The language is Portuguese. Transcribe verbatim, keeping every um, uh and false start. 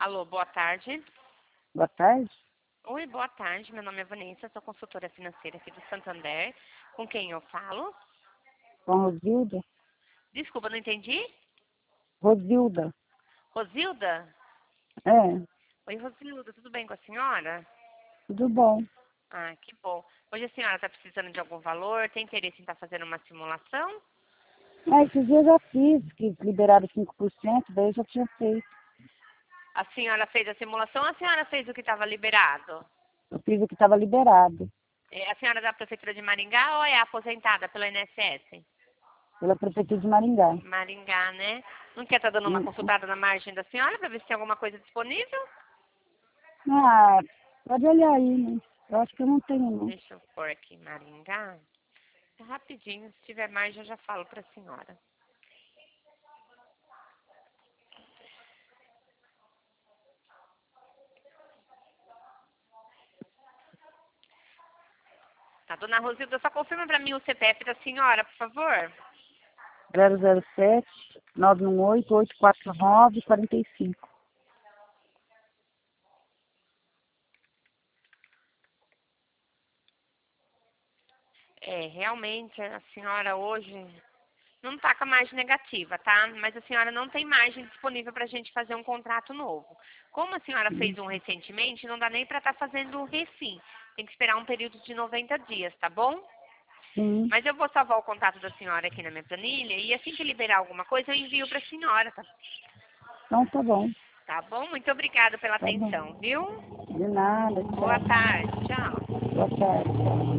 Alô, boa tarde. Boa tarde. Oi, boa tarde. Meu nome é Vanessa, sou consultora financeira aqui do Santander. Com quem eu falo? Com Rosilda? Desculpa, não entendi? Rosilda. Rosilda? É, Oi, Rosilda, tudo bem com a senhora? tudo bom. Ah, que bom. Hoje a senhora está precisando de algum valor? Tem interesse em estar fazendo uma simulação? Ah, esses dias eu já fiz, que liberaram cinco por cento, daí eu já tinha feito. A senhora fez a simulação ou a senhora fez o que estava liberado? Eu fiz o que estava liberado É, a senhora é da Prefeitura de Maringá ou é aposentada pelo I N S S? pela Prefeitura de Maringá. Maringá, né? Não quer estar dando uma Hum, consultada na margem da senhora para ver se tem alguma coisa disponível? Ah, pode olhar aí, né? Eu acho que eu não tenho, não. Deixa eu pôr aqui Maringá. É rapidinho, se tiver margem eu já falo para a senhora. Tá, dona Rosilda, só confirma para mim o C P F da senhora, por favor. zero zero sete, nove um oito, oito quatro nove, quatro cinco. É, realmente a senhora hoje não está com a margem negativa, tá? Mas a senhora não tem margem disponível para a gente fazer um contrato novo. Como a senhora fez um recentemente, não dá nem para estar fazendo um refim. Tem que esperar um período de noventa dias, tá bom? Sim, Mas eu vou salvar o contato da senhora aqui na minha planilha e assim que liberar alguma coisa eu envio para a senhora, tá? então tá bom. Tá bom? Muito obrigada pela Tá atenção, bom. viu? De nada, Boa tchau. tarde, tchau. Boa tarde.